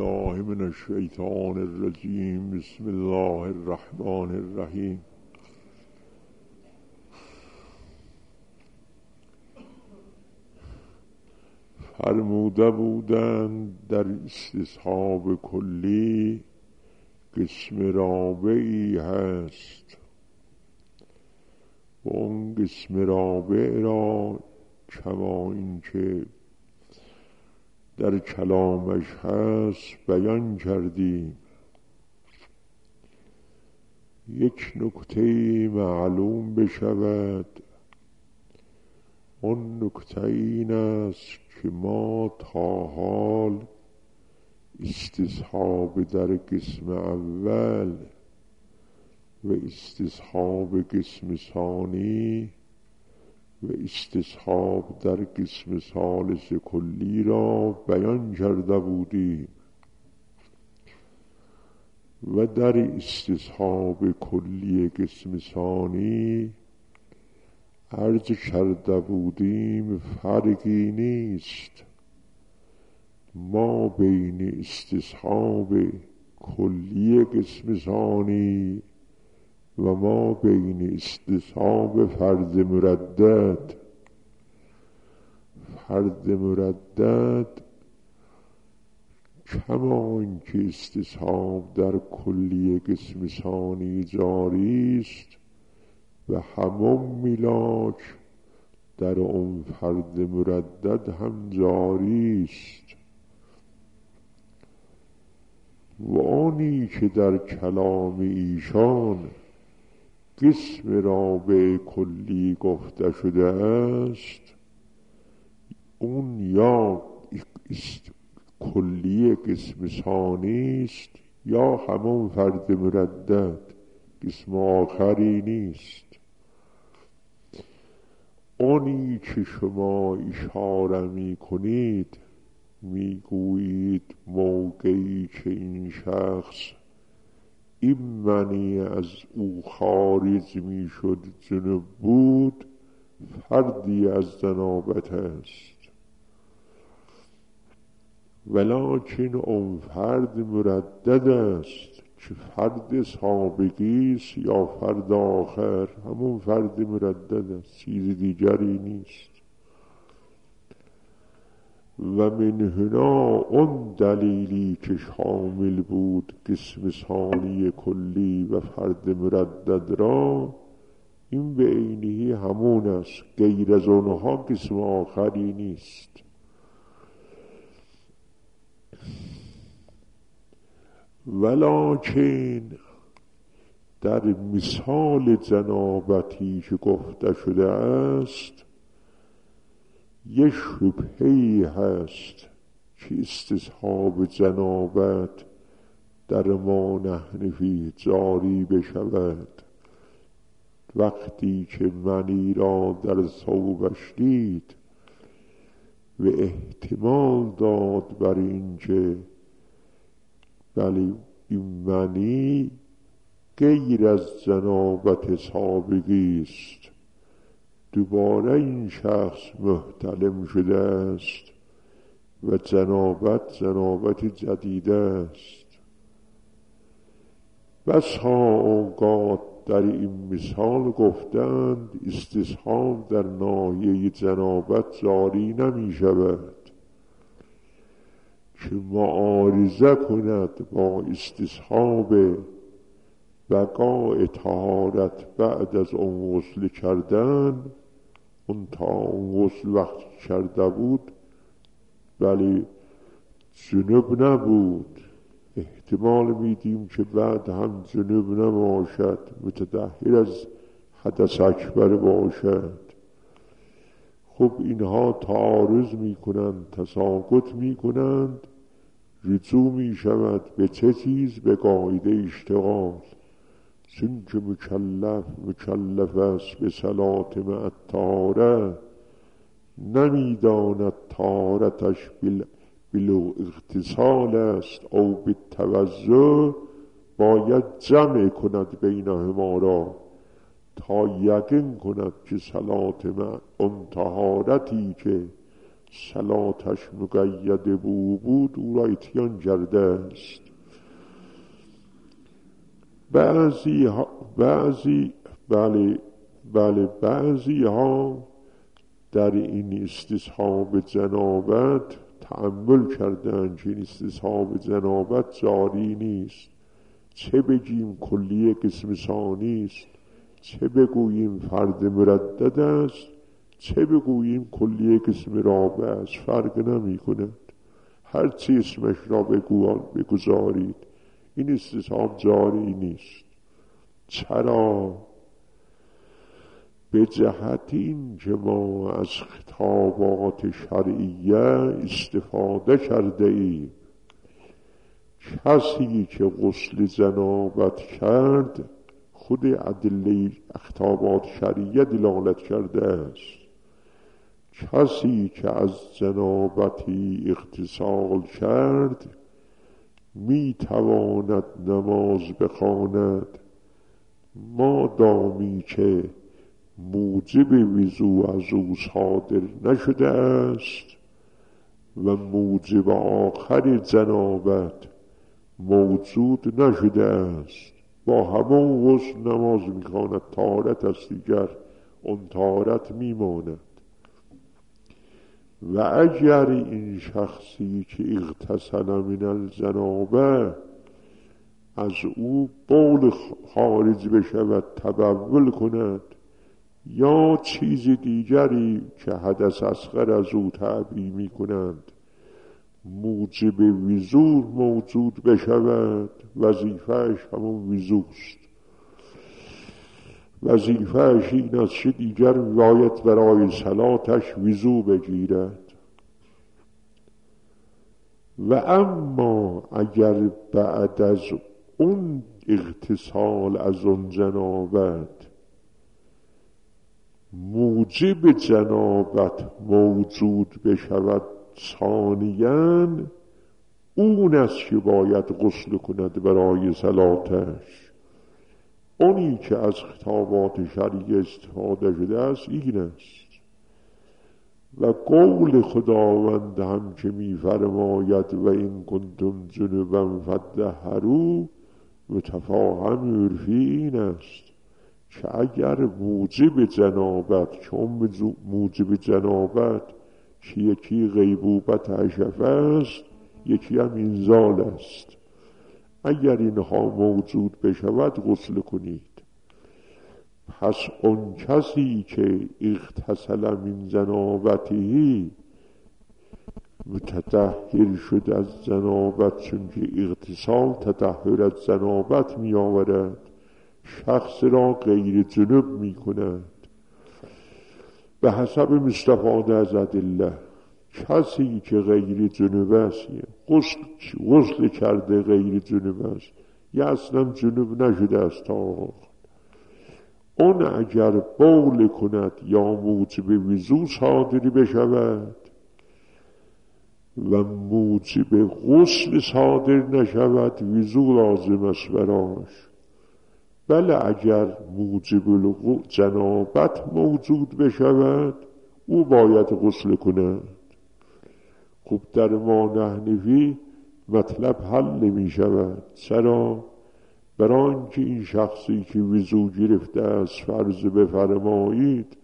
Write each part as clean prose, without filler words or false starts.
بالله من الشیطان الرجیم. بسم الله الرحمن الرحیم. فرموده بودند در استصحاب کلی قسم رابعی هست و اون قسم رابع را کما اینکه در کلامش هست بیان کردیم. یک نکته معلوم بشود، اون نکته این است که ما تا حال استصحاب در قسم اول و استصحاب قسم ثانی و استصحاب در قسم ثالث کلی را بیان کرده بودیم و در استصحاب کلی قسم ثانی عرض کرده بودیم فرقی نیست ما بین استصحاب کلی قسم ثانی و ما بین استصحاب فرد مردد. فرد مردد کما اینکه استصحاب در کلی قسم ثانی جاری است و همون میلاک در اون فرد مردد هم جاری است و آنی که در کلام ایشان قسم رابع کلی گفته شده است اون یا کلی قسم ثانی است یا همون فرد مردد، قسم آخری نیست. آنی که شما اشاره می کنید می گویید موقعی که این شخص این منی از او خارج می شد جنب بود فردی از جنابت است، ولیکن اون فرد مردد است که فرد سابقی است یا فرد آخر، همون فرد مردد است، چیز دیگری نیست. و من هنا اون دلیلی که شامل بود قسم ثانی کلی و فرد مردد را این به عینی همون است، غیر از اونها قسم آخری نیست. ولیکن در مثال جنابتی که گفته شده است یه شبهه‌ای هست که استصحاب جنابت در ما نحن فیه جاری بشود. وقتی که منی را در ثوبش دید و احتمال داد بر این که بلی این منی غیر از جنابت سابقی است، دوباره این شخص محتلم شده است و جنابت جدید است. بسا اوقات در این مثال گفتند استصحاب در ناحیه جنابت جاری نمی شود که معارضه کند با استصحاب بقاء طهارت بعد از اون غسل کردن. اون تا اون غسل وقت کرده بود ولی جنوب نبود، احتمال میدیم که بعد هم جنوب نباشد، متطهر از حدث اکبر باشد. خب اینها تعارض میکنند، تساقط میکنند، رجوع میشود به چه چیز؟ به قاعده اشتغال. چون که مکلف است به صلات مع الطهاره، نمیداند طهارتش بالاغتسال است او بالتوضؤ، باید جمع کند بینهما را تا یقین کند که صلات مع اون طهارتی که صلاتش مقید بود او را اتیان کرده است. بعضی ها در این استصحاب جنابت تأمل کردند که این استصحاب جنابت جاری نیست. چه بگیم کلیه قسم ثانی است، چه بگوییم فرد مردد است، چه بگوییم کلیه قسم رابع است، فرق نمی کند. هر چی اسمش را بگذارید این استصحاب جاری نیست. چرا؟ به جهت این که ما از خطابات شرعیه استفاده کرده ایم. کسی که غسل جنابت کرد خود ادله خطابات شرعیه دلالت کرده است. کسی که از جنابتی اغتسال کرد می تواند نماز بخواند مادامی که موجب وضو از او صادر نشده است و موجب آخر جنابت موجود نشده است. با همون غسل نماز میخواند، طهارت است دیگر، اون طهارت میماند. و اگر این شخصی که اغتسل من الجنابه از او بول خارج بشود، تبول کند یا چیز دیگری که حدث اصغر از او تعبیه می کنند موجب وضو موجود بشود، وظیفهش همون وضوست. وظیفهش این است که دیگر باید برای صلاتش وضو بگیرد. و اما اگر بعد از اون اغتسال از اون جنابت موجب جنابت موجود بشود ثانیاً، اون است که باید غسل کند برای صلاتش. اونی که از خطابات شرعی استفاده شده است این است. و قول خداوند هم که می فرماید و این کنتم جنبا فطهروا متفاهم عرفی این است که اگر موجب جنابت، که موجب جنابت که یکی غیبوبت حشفه است یکی هم انزال است، اگر اینها موجود بشود غسل کنید. پس اون کسی که اغتسل من جنابته متطهر شد از جنابت، چون که اغتسال تطهر از جنابت می آورد، شخص را غیر جنب می کند. به حسب مستفاده از ادله، کسی که غیر جنب است غسل کرده غیر جنب است یا اصلا جنب نشده است تا اون اگر بول کند یا موجب وضو صادر بشود و موجب غسل صادر نشود وضو لازم است براش. بله اگر موجب جنابت موجود بشود او باید غسل کند. خب در ما حنفی مطلب حل نمی شود. چرا؟ برای آنکه این شخصی که وضو گرفته است فرض بفرمایید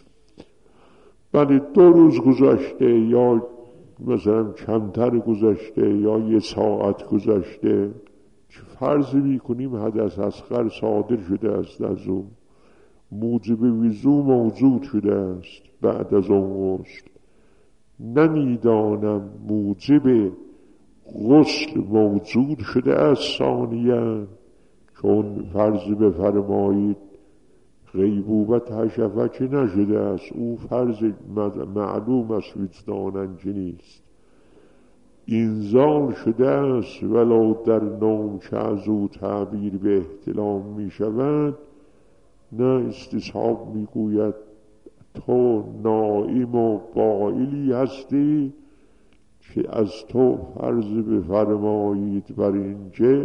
بله 2 روز گذشته یا مثلا کمتر گذشته یا 1 ساعت گذشته، فرض میکنیم حدث اصغر صادر شده است از او، موجب وضو موجود شده است بعد از اون غسل، نمیدانم موجب غسل موجود شده است ثانیاً، چون فرض بفرمایید غیبوبت حشفه که نشده است، او فرض معلوم است وجداناً که نیست، انزال شده است ولو در نوم که از او تعبیر به احتلام می شود، نه استصحاب می گوید تو نائم و قائلی هستی که از تو فرض بفرمایید بر اینکه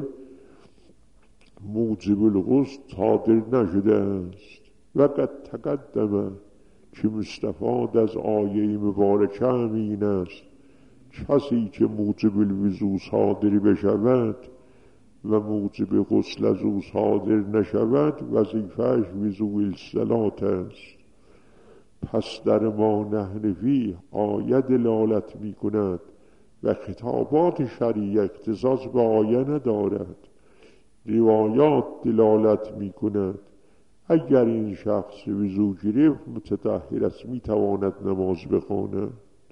موجب الغسل صادر نشده است. وقت تقدمه که مستفاد از آیه مبارکه این است: کسی که موجب الوضو صادر بشود و موجب غسل از او صادر نشود وظیفه‌اش وضوء الصلات است. پس در ما نحنفی آیه دلالت می کند و خطابات شرعی اختصاص به آیه ندارد. روایات دلالت می کند اگر این شخص وضو گرفت متطهر است، می تواند نماز بخواند.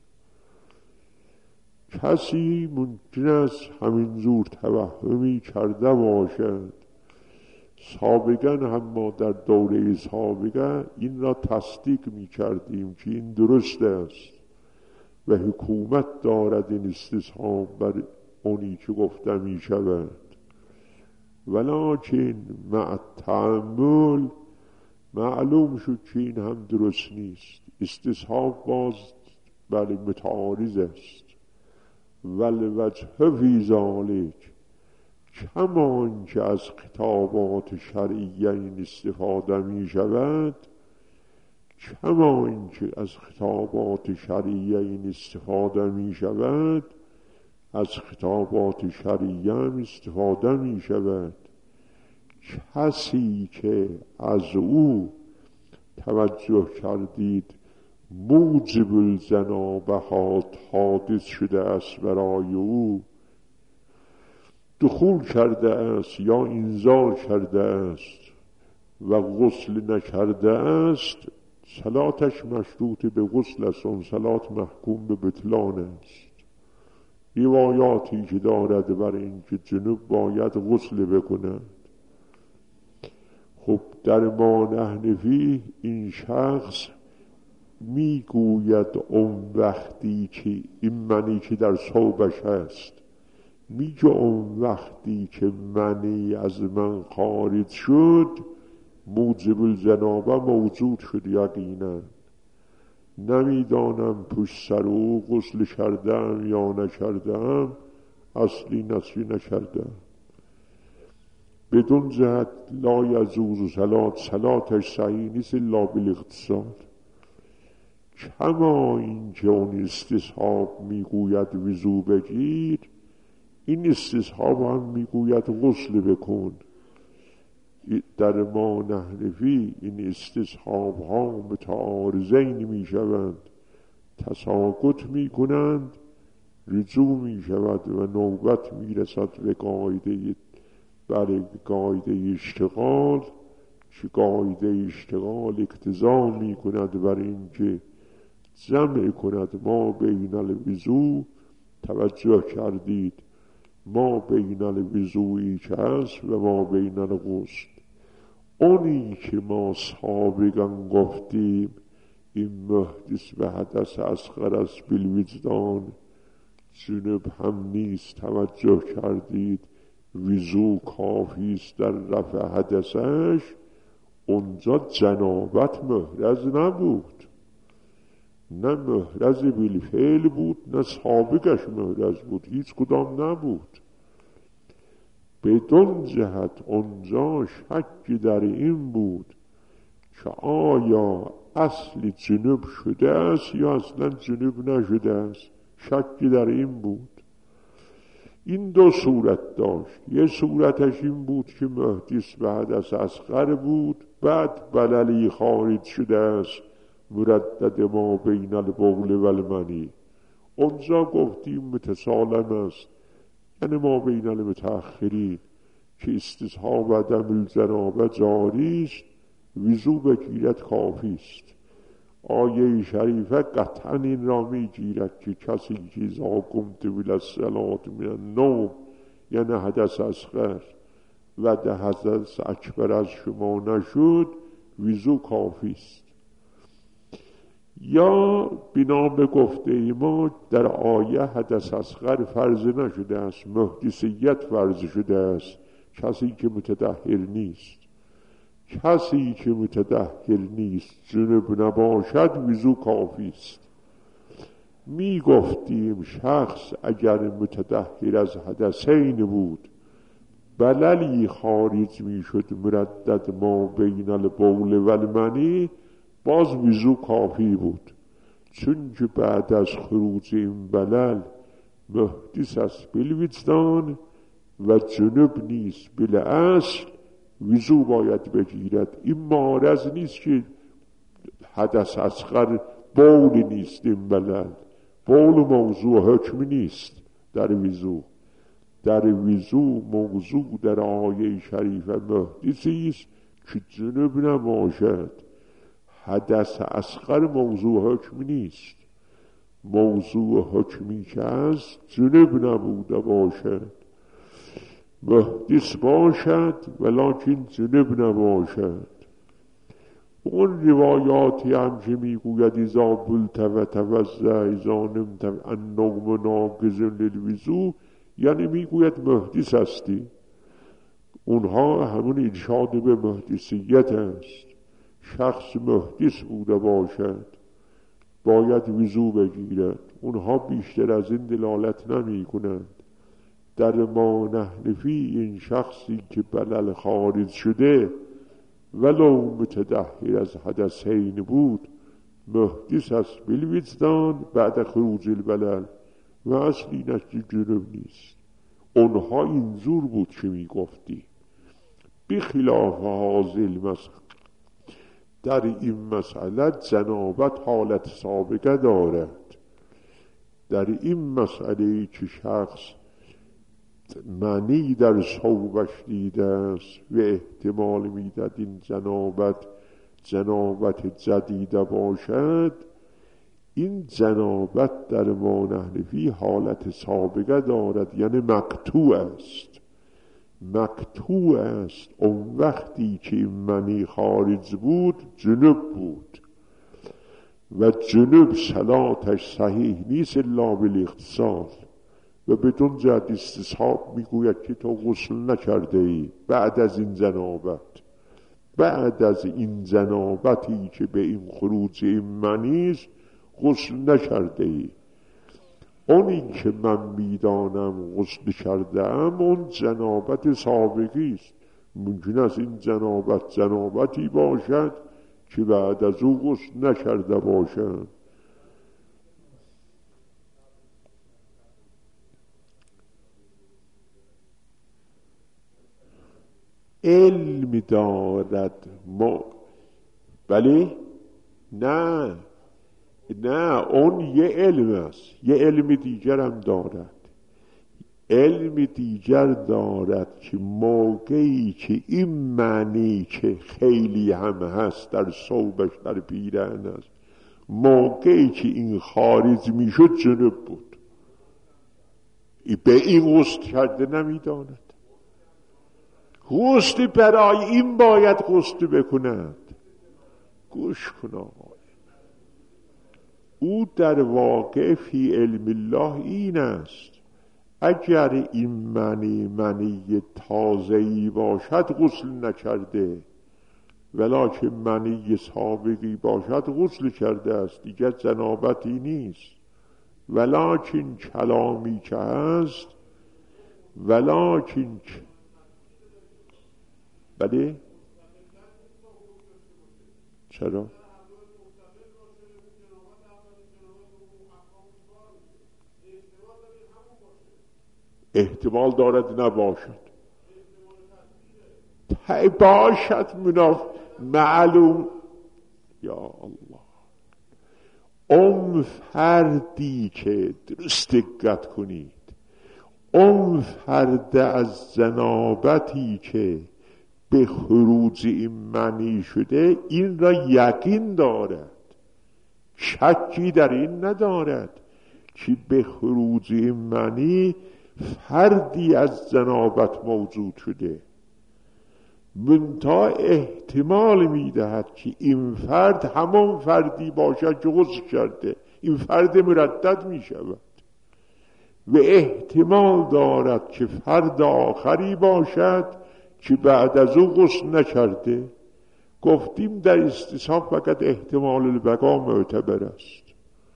کسی ممکن است همینجور توهمی کرده باشد. سابقا هم ما در دوره سابقه این را تصدیق می کردیم که این درست است و حکومت دارد این استصحاب بر اونی که گفته می شود. ولکن مع تأمل معلوم شد که این هم درست نیست. استصحاب باز بله متعارض است. والوجه فی ذلک کما که از خطابات شرعیه این استفاده می شود، کما اینکه از خطابات شرعیه این استفاده می شود، از خطابات شرعیه هم استفاده می شود. کسی که از او توجه کردید موجب الجنابه حادث شده است، برای او دخول کرده است یا انزال کرده است و غسل نکرده است، صلاتش مشروط به غسل است، اون صلات محکوم به بطلان است. روایاتی که دارد بر اینکه جنوب باید غسل بکند. خب در ما نحنفی این شخص میگوید اون وقتی که این منی که در ثوبش هست، میگه اون وقتی که منی از من خارج شد موجب الجنابه موجود شد یقینا. نمیدانم پشت سر او غسل کردم یا نکردم، اصلی نصفی نکردم. بدون جهت لا یجوز صلاتش صحیح نیست الا بالاغتسال. کما این که اون استصحاب میگوید وضو بگیر، این استصحاب هم میگوید غسل بکن. در ما نحنفی این استصحاب ها متعارضین می شوند، تساقط می کنند، رجوع می شود و نوبت می رسد به قاعده قاعده اشتغال، که قاعده اشتغال اقتضا می کند بر این که جمع کند ما بین الوضو. توجه کردید ما بین الوضوئی که هست و ما بین الغسل. اونی که ما سابقا گفتیم این محدث به حدث اصغر است بالوجدان، جنب هم نیست. توجه کردید وضو کافی است در رفع حدثش. اونجا جنابت محرز نبود، نه محرز بالفعل بود نه سابقش محرز بود، هیچ کدام نبود. بدون جهت اونجا شکی در این بود که آیا اصل جنوب شده است یا اصلا جنوب نشده است. شکی در این بود. این دو صورت داشت. یه صورتش این بود که محدث به حدث اصغر بود، بعد بللی خارج شده است مردد ما بین البول و المنی. اونجا گفتیم متسالم است، یعنی ما بین المتأخرین که استصحاب عدم الجنابه جاری است، وضو بگیرد کافی است. آیه شریفه قطعا این را میگیرد که کسی که اذا قمت الی الصلاة من النوم، یعنی حدث اصغر و ده حدث اکبر از شما نشد، وضو کافی است. یا بنا به گفته ما در آیه حدث اصغر فرض نشده است، محدثیت فرض شده است. کسی که متطهر نیست، کسی که متطهر نیست جنب نباشد وضو کافی است. می گفتیم شخص اگر متطهر از حدثین بود، بللی خارج می شد مردد ما بین البول و المنی، باز وضو کافی بود، چون که بعد از خروج این بلل محدث است بالوجدان و جنب نیست بالاصل، وضو باید بگیرد. این معارض نیست که حدث اصغر بول نیست، این بلل بول موضوع حکمی نیست در وضو. در وضو موضوع در آیه شریفه محدثی است که جنب نباشد. حدث اصغر موضوع حکمی نیست. موضوع حکمی که است جنب نبوده باشد، محدث باشد ولکن جنب نباشد. اون روایاتی هم که میگوید اذا بلت و توضأ اذا نمت النوم ناقض للوضو، یعنی میگوید محدث هستی. اونها همون ارشاد به محدثیت است. شخص محدث بوده باشد باید وضو بگیرد. اونها بیشتر از این دلالت نمی کنند. در ما نحنفی این شخصی که بلل خارج شده ولو متدهر از حدثین بود، محدث است بالوجدان بعد خروج البلل و اصلی نشد جنب نیست. اونها اینجور بود که می گفتی. بخلاف حاضر مسئله، در این مسئله جنابت حالت سابقه دارد. در این مسئله که شخص منی در صوبش دیده است و احتمال میداد این جنابت جدیده باشد، این جنابت در ما نحنفی حالت سابقه دارد، یعنی مقطوع است. مقطوع است اون وقتی که این منی خارج بود جنب بود و جنب صلاتش صحیح نیست الا بالاغتسال. و بدون جهت استصحاب میگوید که تو غسل نکرده ای بعد از این جنابت، بعد از این جنابتی که به این خروج این منیست غسل نکرده ای. اونی که من میدانم غسل کرده ام اون جنابت سابقی است. ممکن است این جنابتی باشد که بعد از او غسل نکرده باشد. علم دارد بله؟ نه اون یه علم است، یه علم دیگر هم دارد. علم دیگر دارد که موقعی که این معنی که خیلی هم هست در صوبش در پیرهن است، موقعی که این خارج میشد جنب بود. به این غسل کرده نمیداند. غسل برای این باید غسل بکند. گوش کن آقای، او در واقع فی علم الله این است. اگر این منی تازه‌ای باشد غسل نکرده، ولکن منی سابقی باشد غسل کرده است، دیگر جنابتی نیست. ولکن کلامی که هست، ولکن بله؟ چرا؟ احتمال دارد نباشد. باشد معلوم. یا الله، اون فردی که درست دقت کنید، اون فرد از جنابتی که به خروج این منی شده این را یقین دارد، شکی در این ندارد که به خروج این منی فردی از جنابت موجود شده. منتها احتمال میدهد که این فرد همون فردی باشد که غسل کرده، این فرد مردد میشود. و احتمال دارد که فرد آخری باشد که بعد از او غسل نکرده. گفتیم در استصحاب فقط احتمال البقا معتبر است.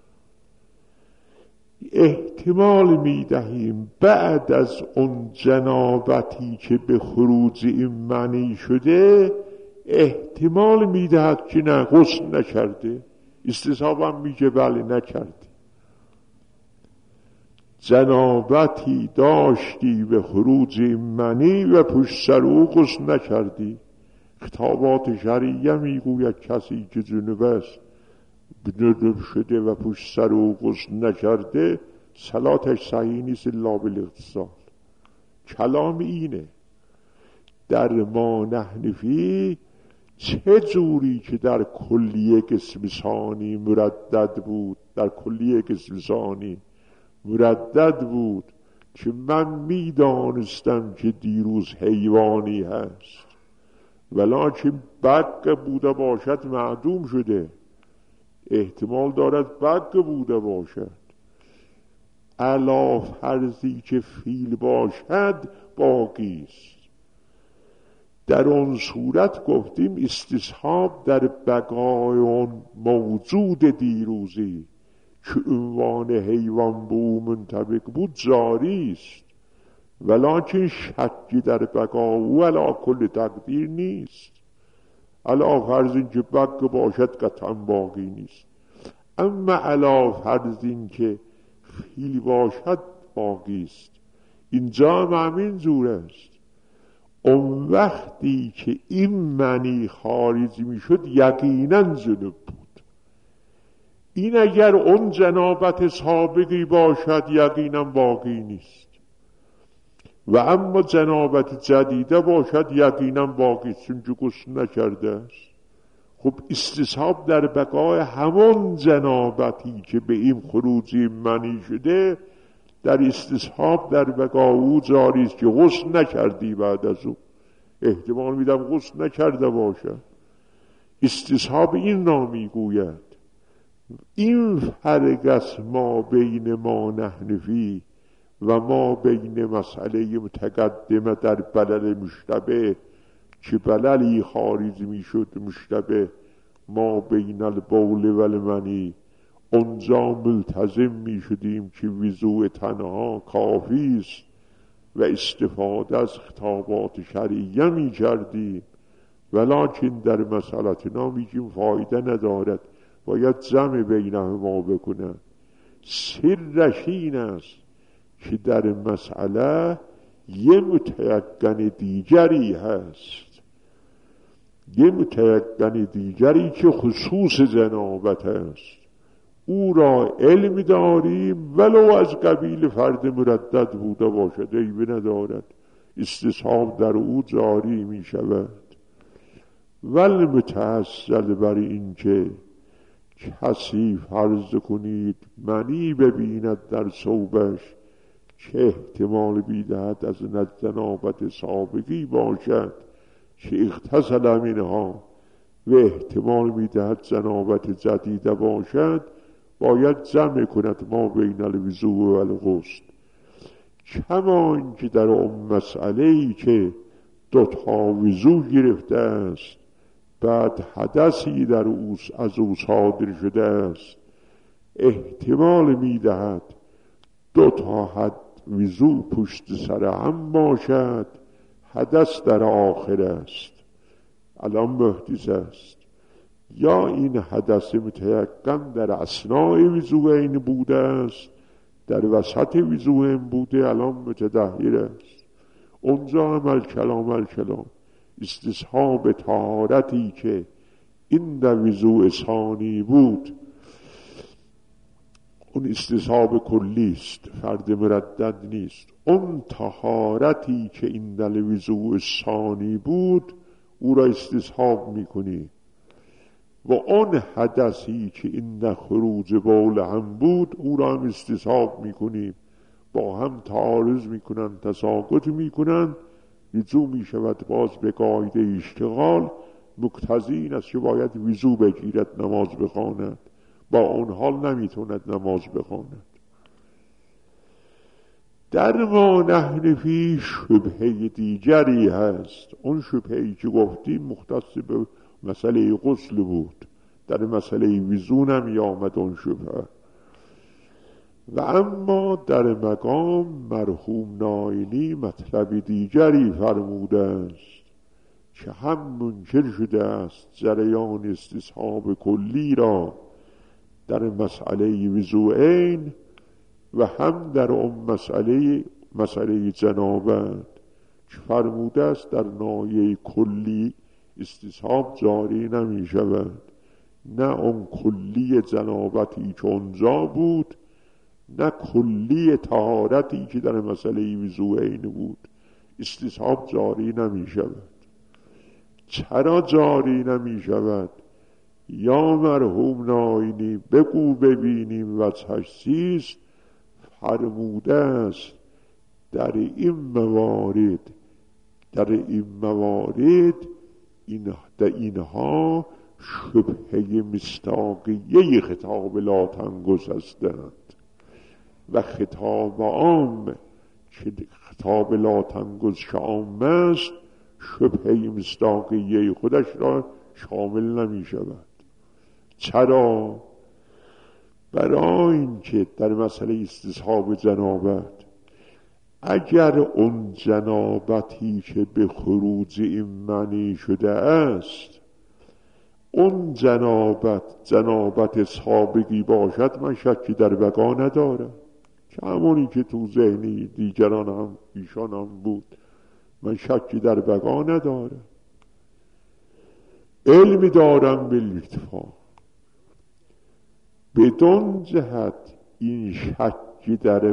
احتمال میدهیم بعد از اون جنابتی که به خروج این منی شده، احتمال میدهد که نه غسل نکرده، استصحاب هم میگه بله نکردی. جنابتی داشتی به خروج منی و پشت سر او غسل نکردی. خطابات شرعیه میگوید کسی که جنوب است جنوب شده و پشت سر او غسل نکرده صلاتش صحیح نیست الا بالاغتسال. کلام اینه. در ما نحنفی چه جوری که در کلیه قسم ثانی مردد بود، در کلیه قسم ثانی مردد بود که من میدانستم که دیروز حیوانی هست ولکن بق بوده باشد معدوم شده، احتمال دارد بق بوده باشد. علا فرضی که فیل باشد باقی است. در اون صورت گفتیم استصحاب در بقای اون موجود دیروزی که عنوان حیوان به او منطبق بود جاری است، ولکن شکی در بقا او علا کل تقدیر نیست. علا فرض این که بق باشد قطعا باقی نیست، اما علا فرض این که فیل باشد باقی است. اینجا هم همین جور است. اون وقتی که این منی خارج می شد یقینا جنوب بود. این اگر اون جنابت سابقی باشد یقینا باقی نیست، و اما جنابت جدیده باشد یقینا باقی است چون که غسل نکرده است. خب استصحاب در بقای همون جنابتی که به این خروجی منی شده در استصحاب در بقا او جاری است که غسل نکردی. بعد از او احتمال میدم غسل نکرده باشد. استصحاب این نامی گوید. این فرق است ما بین ما نحنفی و ما بین مسئله متقدمه در بلل مشتبه که بللی خارج میشد مشتبه ما بین البول و المنی. اونجا ملتزم می شدیم که وضوء تنها کافی است و استفاده از خطابات شرعیه می کردیم، ولکن در مسئلتنا میگیم فایده ندارد، باید جمع بینهما بکنن. سرش این است که در مسئله یه متیقن دیگری هست، یه متیقن دیگری که خصوص جنابت است، او را علم داریم ولو از قبیل فرد مردد بوده باشد عیبی ندارد، استصحاب در او جاری می شود. ول متحصل بر این که کسی فرض کنید منی ببیند در ثوبش که احتمال بیدهد از جنابت سابقی باشد که اغتسل منها و احتمال میدهد جنابت جدیده باشد، باید جمع کند ما بین الوضوء و الغسل. کما اینکه در اون مسئله‌ای که دوتا وضوء گرفته است بعد حدثی در از او صادر شده است، احتمال میدهد دوتا حد وضوء پشت سر هم باشد، حدث در آخر است الان محدث است، یا این حدث متیقن در اثناء وضوء این بوده است، در وسط وضوء این بوده الان متدهیر است. اونجا عمل کلام استصحاب طهارتی که این در وضوء ثانی بود اون استصحاب کلی است، فرد مردد نیست. اون طهارتی که این در وضوء ثانی بود او را استصحاب میکنی، و اون حدثی که این در خروج بول هم بود او را هم استصحاب میکنیم، با هم تعارض میکنن، تساقط میکنن، وضو میشود باز به قاعده اشتغال مقتضی این است که باید وضو بگیرد نماز بخواند، با اون حال نمیتوند نماز بخواند. در ما نحنفی شبهه دیگری هست. اون شبهه‌ای که گفتیم مختص به مسئله غسل بود، در مسئله وضو نمی آمد اون شبهه. و اما در مقام مرحوم نائینی مطلب دیگری فرموده است که هم منکر شده است جریان استصحاب کلی را در مسئله وضوعین و هم در اون مسئله جنابت که فرموده است در نایه کلی استصحاب جاری نمی شود، نه اون کلی جنابتی که اونجا بود، نه کلی طهارتی که در مسئله وضوعین بود. استصحاب جاری نمی شود. چرا جاری نمی شود؟ یا مرحوم ناینی بگو ببینیم وجهش چیست. فرموده است در این موارد اینها شبهه مصداقیه خطاب لا تنگس هستند و خطاب عام که خطاب لا تنگس عام است شبهه مصداقیه خودش را شامل نمی شود. چرا؟ برای اینکه در مسئله استصحاب جنابت اگر اون جنابتی که به خروج این معنی شده است اون جنابت سابقی باشد، من شکی در بقا ندارم، که همونی که تو ذهنی دیگران هم ایشان هم بود، من شکی در بقا ندارم. علمی دارم بالاتفاق. بدون جهت این شکی در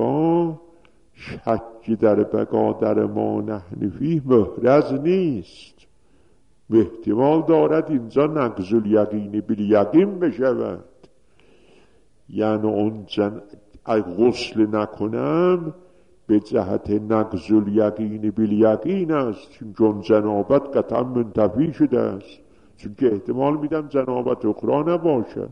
بقا در ما نحن فیه محرز نیست. احتمال دارد اینجا نقض الیقین بالیقین بشود، یعنی اون غسل نکنم به جهت نقض الیقین بالیقین است، چون جنابت قطعا منتفی شده است، چون که احتمال میدم جنابت اخرى نباشد.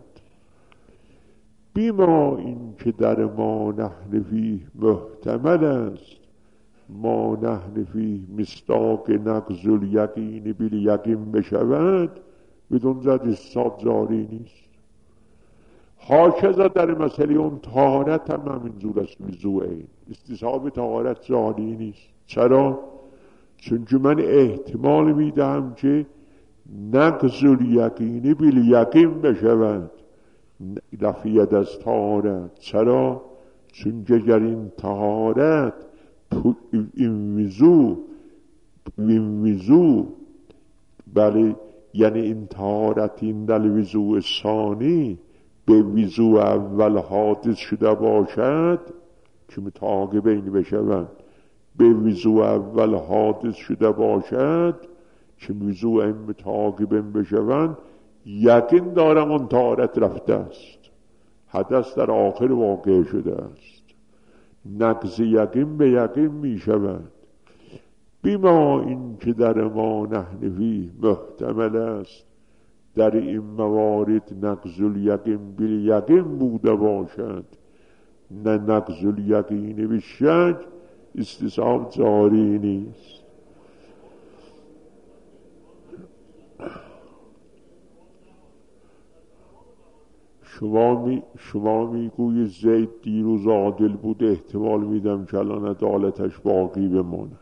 بیما این که در ما نحن فیه محتمل است، ما نحن فیه مصداق نقض الیقین بالیقین بشود، بدون زد استصحاب جاری نیست. هاکذا در مسئله اون طهارت هم همینجور است. وضوعین استصحاب طهارت جاری نیست. چرا؟ چون که من احتمال میدهم که نقض الیقین بالیقین بشود رفعیت از طهارت. چرا؟ چون که اگر این طهارت این وضو بله، یعنی این طهارت این در وضو ثانی به وضو اول حادث شده باشد که متعاقبین بشوند، به وضو اول حادث شده باشد که وضو این متعاقبین بشوند، یقین دارم اون طهارت رفته است، حدث در آخر واقع شده است. نقض یقین به یقین می شود. بیما این که در ما نحن فیه محتمل است در این موارد نقض الیقین بالیقین بوده باشد، نه نقض الیقین بالشک، استصحاب جاری نیست. شما میگوی زید دیروز عادل بود، احتمال میدم که الان عدالتش باقی بماند.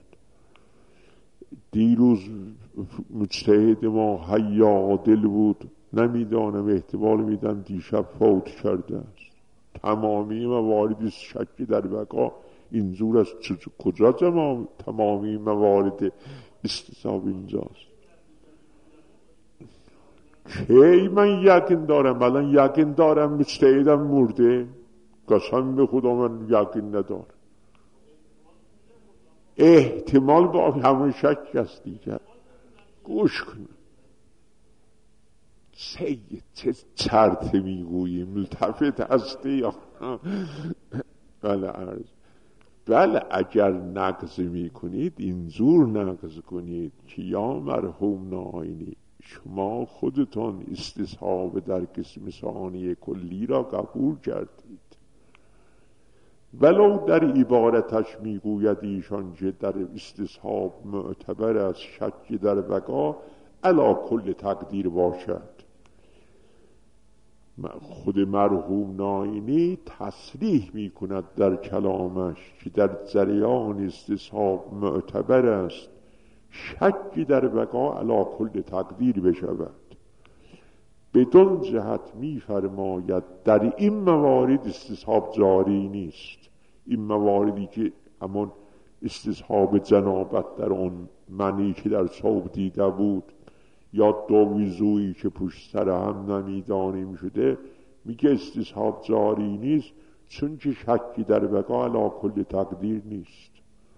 دیروز مجتهد ما حی عادل بود، نمیدانم، احتمال میدم دیشب فوت کرده است. تمامی موارد شکی در بقا اینجور است. کجا تمامی موارد استصحاب اینجاست؟ کی من یقین دارم؟ الان یقین دارم مجتهدم مرده؟ قسم به خدا من یقین ندارم. احتمال با همون شک است دیگر. گوش کن سید، چه چرت میگویی؟ ملتفت هستی یا بله اگر نقض میکنید اینجور نقض کنید که یا مرحوم ناینی شما خودتون استصحاب در قسم ثانی کلی را قبول کردید، ولو در عبارتش میگوید ایشان که در استصحاب معتبر از شک در بقا علی کل تقدیر باشد. خود مرحوم ناینی تصریح میکند در کلامش که در جریان استصحاب معتبر است شکی در بقا علی کل تقدیر بشود. بدون جهت می‌فرماید در این موارد استصحاب جاری نیست. این مواردی که همون استصحاب جنابت در اون معنی که در صوب دیده بود، یا دو وضویی که پشت سر هم نمیدانیم شده، میگه استصحاب جاری نیست، چون که شکی در بقا علی کل تقدیر نیست.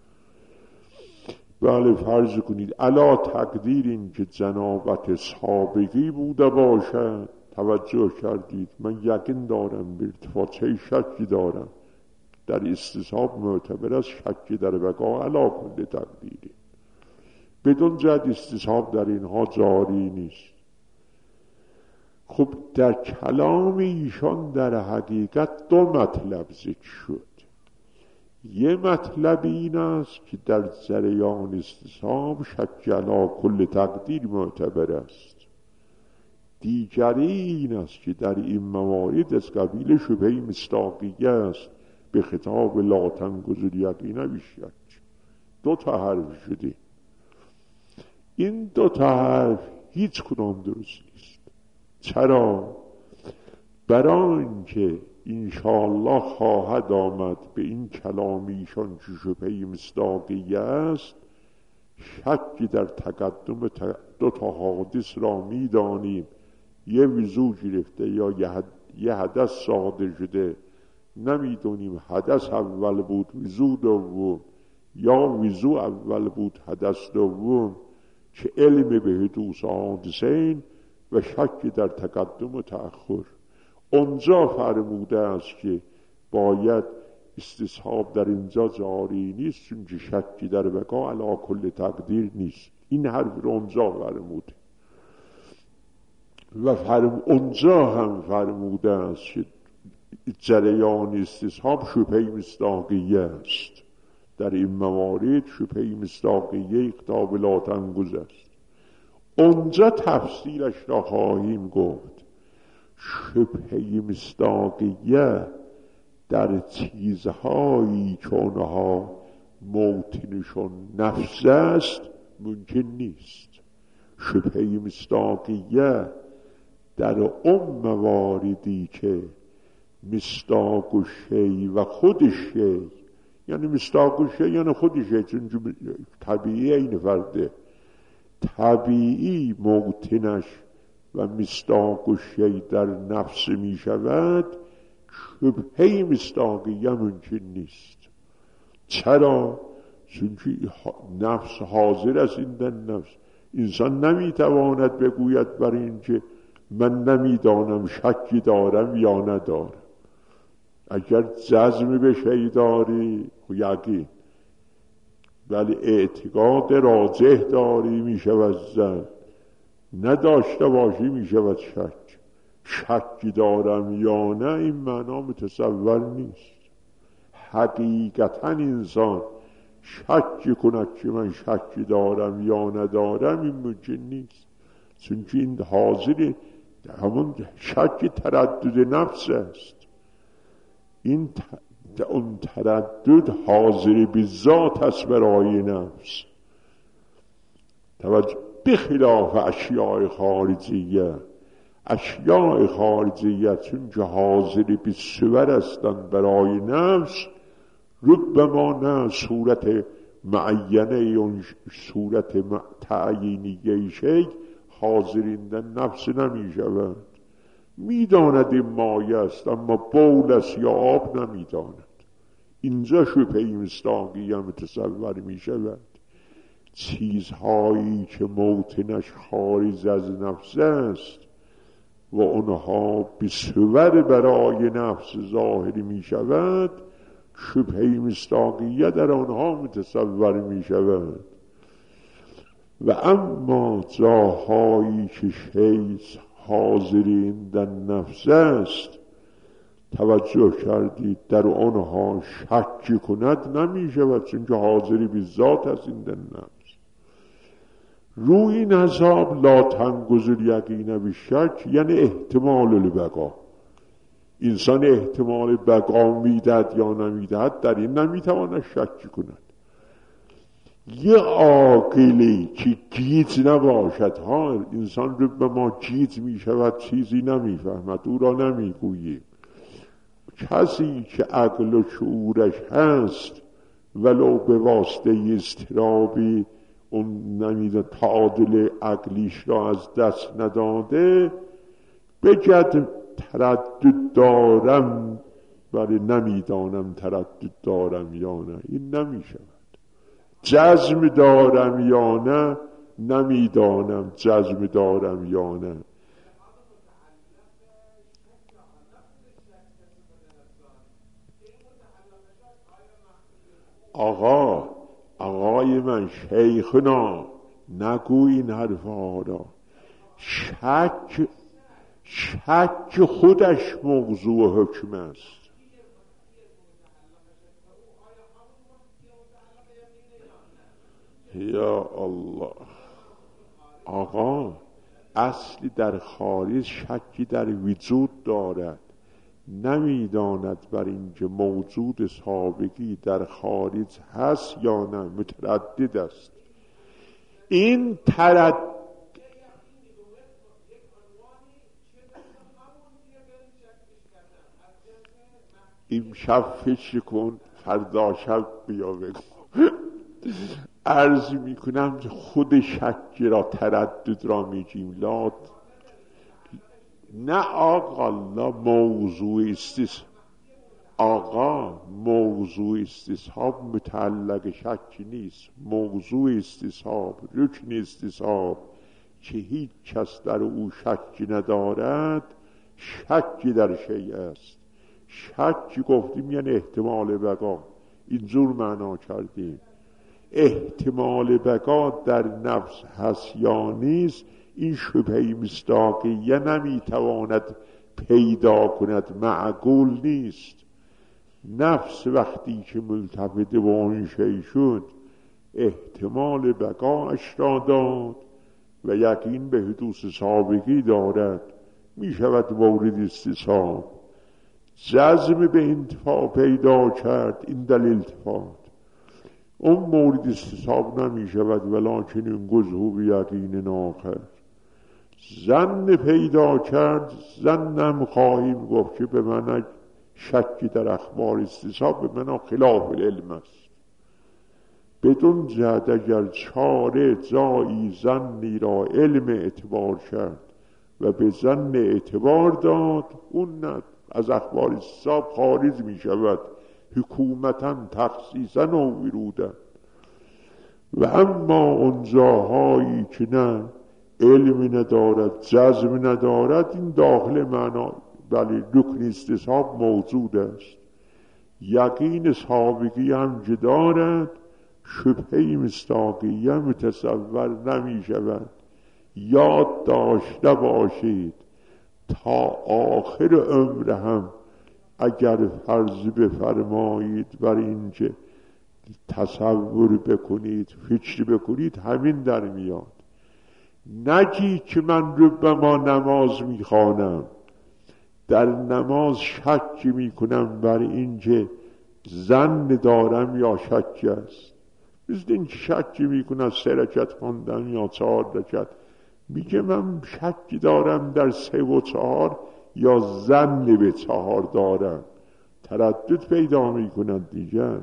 بله فرض کنید علی تقدیر این که جنابت سابقی بوده باشد، توجه کردید، من یقین دارم به ارتفاع شکی دارم، در استصحاب معتبر است شکی در بقا علی کل تقدیری. بدون جد استصحاب در اینها جاری نیست. خب در کلام ایشان در حقیقت دو مطلب ذکر شد. یه مطلب این است که در جریان استصحاب شک علی کل تقدیر معتبر است. دیگری این است که در این موارد از قبیل شبهه مصداقیه است، به خطاب لا تنقض الیقین بالشک. دو تا حرف شده. این دو تا حرف هیچ کدام درست نیست. چرا؟ برای اینکه انشاءالله خواهد آمد به این کلامیشان که شبهه مصداقیه است، شکی در تقدم دو تا حادث را میدانیم. یه وضو گرفته یا یه حدث صادر شده، نمیدونیم حدث اول بود وضو دوم، یا وضو اول بود حدث دوم، که علم به حدوث حادثین و شک در تقدم و تأخر. اونجا فرموده است که باید استصحاب در اینجا جاری نیست، چون که شکی در بقا علی کل تقدیر نیست. این حرف رو اونجا فرموده و اونجا هم فرموده است که جریان استصحاب شبهه مصداقیه است. در این موارد شبهه مصداقیه اقتاب لا تنقض است. اونجا تفصیلش را خواهیم گفت. شبهه مصداقیه در چیزهایی که اونها موطنشون نفس است ممکن نیست. شبهه مصداقیه در اون مواردی که مصداق و شی و خود شی، یعنی مصداق و شی یعنی خود شی، چون طبیعی این فرده، طبیعی موطنش و مصداق و شی در نفس می شود، شبهه مصداقیه ممکن نیست. چرا؟ چون نفس حاضر است این در نفس. انسان نمیتواند بگوید برای اینکه من نمیدانم شکی دارم یا ندارم. اگر جزم به شی داری یقین، ولی اعتقاد راجح داری می شود زن، نداشته باشی می شود شک. شکی دارم یا نه این معنا متصور نیست. حقیقتا انسان شکی کند که من شکی دارم یا ندارم این ممکن نیست، چون که این حاضر همون شک تردد نفس است. این اون تردد حاضر به ذات است برای نفس. توجه، بخلاف اشیاء خارجیه. اشیاء خارجیه چون که حاضر به صور هستند برای نفس، ربما نه صورت معینه اون صورت تعیینیه شی حاضرین در نفس نمی شود. می داند این مایه است اما بول است یا آب نمی داند. اینجا شبهه مصداقیه متصور می شود. چیزهایی که موطنش خارج از نفس است و اونها به صور برای نفس ظاهری می شود، شبهه مصداقیه در آنها متصور می شود. و اما جاهایی که شی حاضرین در نفس است، توجه کردید، در آنها شک کند نمی شود، چون که حاضری به ذات است این در نفس. روی این حساب لا تنقض الیقین بالشک یعنی احتمال البقا. انسان احتمال بقا میدهد یا نمیدهد، در این نمیتواند شک کند. یه عاقلی که گیج نباشد ها، انسان رو به ما گیج می شود چیزی نمی فهمد، او را نمی گوییم. کسی که عقل و شعورش هست ولو به واسطه اضطرابی اون نمیده تعادل عقلیش را از دست نداده، بگد تردد دارم ولی نمیدانم تردد دارم یا نه، این نمیشود. جزم دارم یا نه، نمیدانم جزم دارم یا نه. آقای من، شیخنا، نگو این حرفا را. شک خودش موضوع حکم است. یا الله آقا، اصلی در خارج شکی در وجود دارد، نمیداند بر اینکه موجود سابقی در خارج هست یا نه، متردد است. این امشب فکر کن، فردا شب بیا بگو. عرض میکنم خود شک را، تردد را میگیم لاد. نه آقا، موضوع استصحاب. آقا موضوع استصحاب متعلق شک نیست. موضوع استصحاب، رکن استصحاب که هیچ کس در او شک ندارد، شک در شیء است. شک گفتیم یعنی احتمال بقا، اینجور معنا کردیم. احتمال بقا در نفس هست یا نیست، این شبهه مصداقیه نمیتواند پیدا کند، معقول نیست. نفس وقتی که ملتفت به اون شیء شد، احتمال بقاش را داد و یقین به حدوث سابقی دارد، میشود مورد استصحاب. جزم به انتفاع پیدا کرد، این دلیل التفات، اون مورد استصحاب نمی شود. ولکن این گزهو به یقین آخر. ظن پیدا کرد، ظنم خواهیم گفت که به من شکی در اخبار استصحاب به من خلاف العلم است. بدون جهت اگر چاره جایی ظنی را علم اعتبار کرد و به ظن اعتبار داد، اون نه از اخبار استصحاب خارج می شود، حکومتا تخصیصا و ورودن. و اما اون جاهایی که نه علم ندارد، جزم ندارد، این داخل معنا ولی رکن استصحاب موجود است. یقین سابقی هم که دارد، شبهه مصداقیه متصور نمی شود. یاد داشته باشید تا آخر عمر هم اگر فرض بفرمایید بر اینکه تصور بکنید، فکر بکنید، همین در میاد. نگی که من رو به ما نماز میخوانم، در نماز شک میکنم بر اینکه ظن دارم یا شک است. مثل این شک میکنم 3 رکعت خواندم یا 4 رکعت، میگه من شک دارم در 3 و 4 یا ظن به 4 دارم، تردد پیدا میکنند دیگر.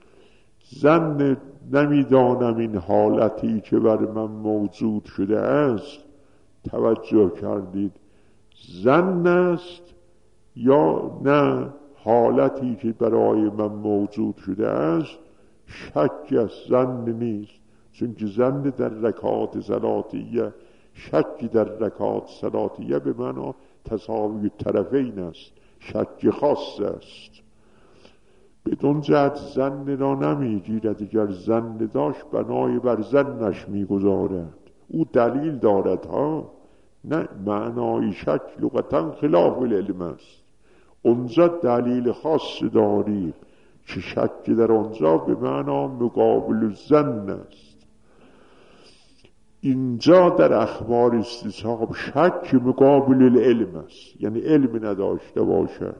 ظن نمیدانم این حالتی که بر من موجود شده است، توجه کردید، ظن است یا نه حالتی که برای من موجود شده است، شک است، ظن نیست. چون که ظن در رکعات صلاتیه، شک در رکعات صلاتیه به معنا تساوی طرفین است، شک خاص است. بدون جهت ظن را نمیگیرد، اگر ظن داشت بنای بر ظنش میگذارد. او دلیل دارد ها، نه معنای شک لغتا خلاف العلم است. اونجا دلیل خاص داریم که شک در اونجا به معنا مقابل ظن است. اینجا در اخبار استصحاب شک مقابل العلم است، یعنی علم نداشته باشد.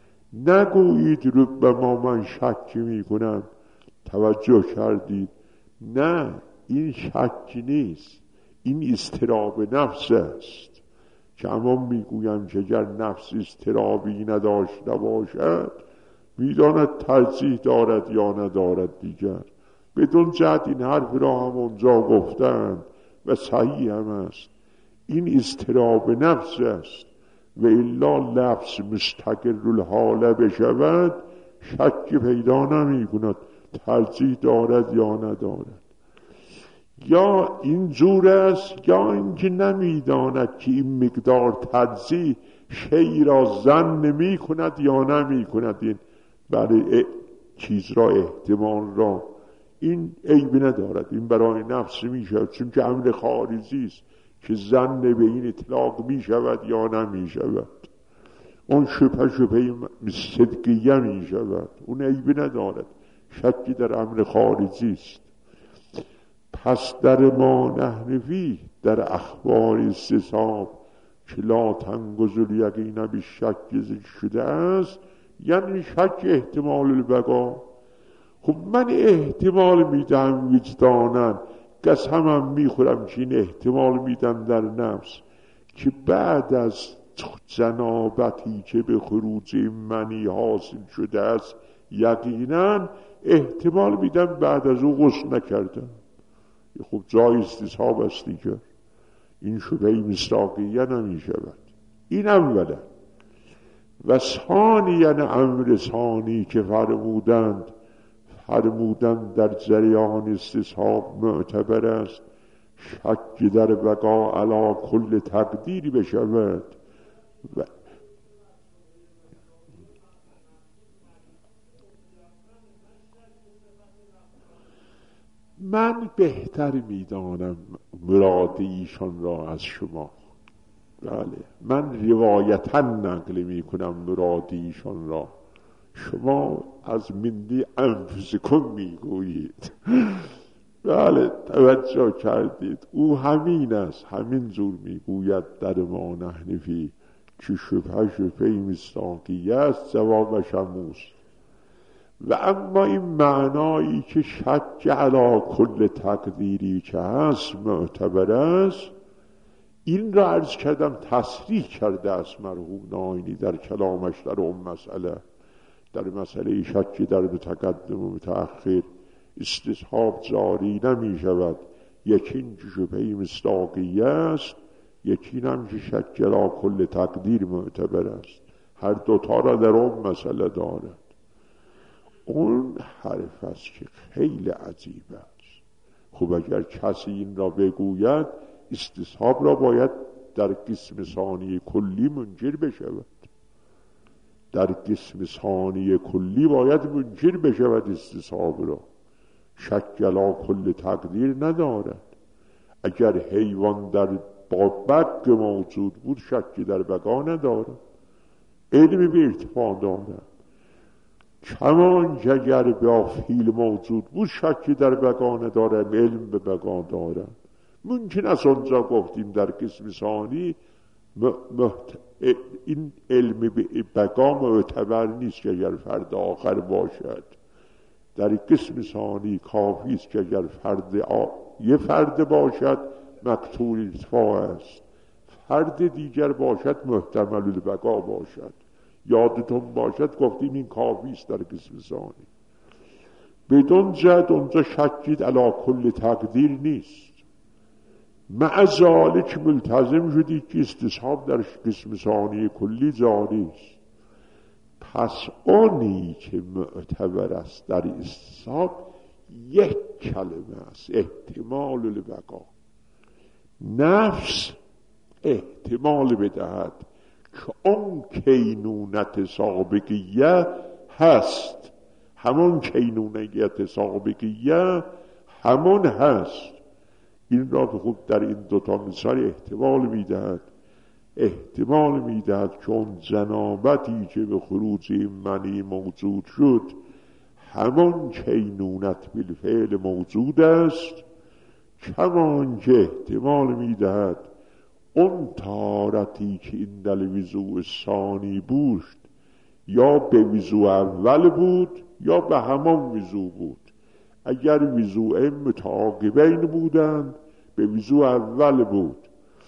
نگویید ربما من شک میکنم، توجه کردید، نه، این شک نیست، این اضطراب نفس است که اما میگویم که اگر نفس اضطرابی نداشته باشد میداند ترجیح دارد یا ندارد دیگر. بدون جهت این حرف را هم اونجا گفتند و صحیح هم است. این اضطراب نفس است و الا لفظ مستقر الحاله بشود شک پیدا نمی کند ترجیح دارد یا ندارد. یا این جور است یا اینکه نمیداند که این مقدار ترجیح شی را ظن نمی کند یا نمی کند. این برای چیز را احتمال را این عیب ندارد، این برای نفس می شود چون که امر خارجی است که ظن به این اطلاق می شود یا نمی شود. اون شبه صدقیه می شود، اون عیب ندارد، شکی در امر خارجی است. پس در ما نحن فیه، در اخبار استصحاب که لا تنگض الیقین بالشک ذکر شده است، یعنی شک احتمال البقا. خب من احتمال میدم وجدانن، قسمم میخورم که این احتمال میدم در نفس که بعد از جنابتی که به خروج منی حاصل شده است یقینا احتمال میدم بعد از او غسل نکردم. خب جای استصحاب است دیگر، این شبهه مصداقیه نمی شود. این اولا. و ثانیاً امر ثانی که فرمودند در جریان استصحاب معتبر است شک در بقا علی کل تقدیری بشود. و من بهتر میدانم مراد ایشان را از شما. بله، من روایتا نقل میکنم مراد ایشان را، شما از مندی انفسکم میگویید. بله، توجه کردید، او همین است، همین جور میگوید در ما نحن فیه که شبهه مصداقیه است، جوابش هموست. و اما این معنایی که شک علی کل تقدیری که هست معتبر است، این را عرض کردم تصریح کرده است مرحوم ناینی در کلامش در اون مسئله، در مسئله شک در متقدم و متأخر استصحاب جاری نمی شود. یکی این که شبهه مصداقیه است، یکی هم که شک علی کل تقدیر معتبر است. هر دوتا را در اون مسئله دارد. اون حرف است که خیلی عجیب است. خب اگر کسی این را بگوید استصحاب را باید در قسم ثانی کلی منکر بشود، در قسم ثانی کلی باید منکر بشود استصحاب را. شک علی کل تقدیر ندارد. اگر حیوان در بق موجود بود شکی در بقا ندارد، علم به ارتفاع دارد. کمان که اگر به فیل موجود بود شکی در بقا ندارد، علم به بقا دارد. ممکن است اونجا گفتیم در قسم ثانی این علم به بقا معتبر نیست که اگر فرد آخر باشد. در قسم ثانی کافی است که اگر یه فرد باشد مقطوع ارتفاع است، فرد دیگر باشد محتمل البقا باشد. یادتون باشد گفتیم این کافی است در قسم ثانی. بدون جد اونجا شکید علی کل تقدیر نیست. مع ذالک ملتزم شدید که استصحاب در قسم ثانی کلی جاری است. پس اونی که معتبر است در استصحاب یک کلمه است، احتمال البقا. نفس احتمال بدهد که اون کینونت سابقیه هست، همون کینونیت سابقیه همون هست. این را خوب در این دوتا مثال احتمال میدهد که اون جنابتی که به خروج منی موجود شد همون کینونت بالفعل موجود است، کمان که احتمال میدهد اون طهارتی که این در وضوء ثانی بود یا به وضوء اول بود یا به همان وضوء بود. اگر وضوء متعاقبین بودند به وضوء اول بود،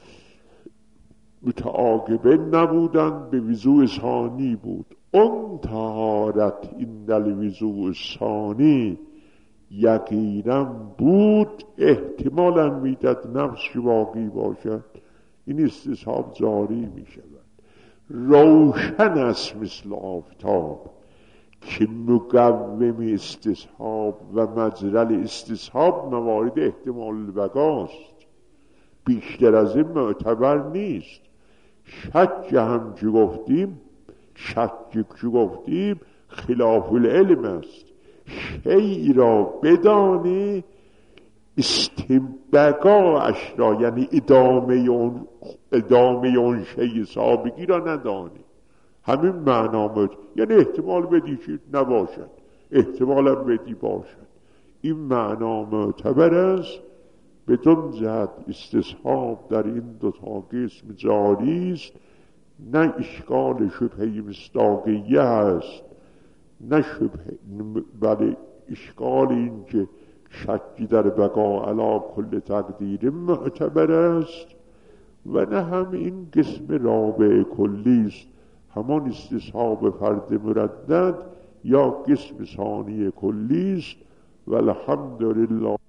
متعاقبین نبودند به وضوء ثانی بود. اون طهارت این دل وضوء ثانی یقینا بود، احتمالا میداد نفس باقی باشد، این استصحاب جاری می شود. روشن است مثل آفتاب که مقوم استصحاب و مجرل استصحاب موارد احتمال بقاست، بیشتر از این معتبر نیست. شک هم که گفتیم خلاف العلم است. شیء را بدانی بقاش را، یعنی ادامه اون شیء سابقی را ندانی. همین معنا بود، یعنی احتمال بدی که نباشد، احتمالا بدی باشد. این معنا معتبر است. بدون جهت استصحاب در این دو تا قسم جاری است. نه اشکال شبهه مصداقیه است، نه شبهه، بله اشکال این که شکی در بقا علی کل تقدیر معتبر است، و نه هم این قسم رابع کلی است، همان استصحاب فرد مردد یا قسم ثانی کلی است. والحمدلله.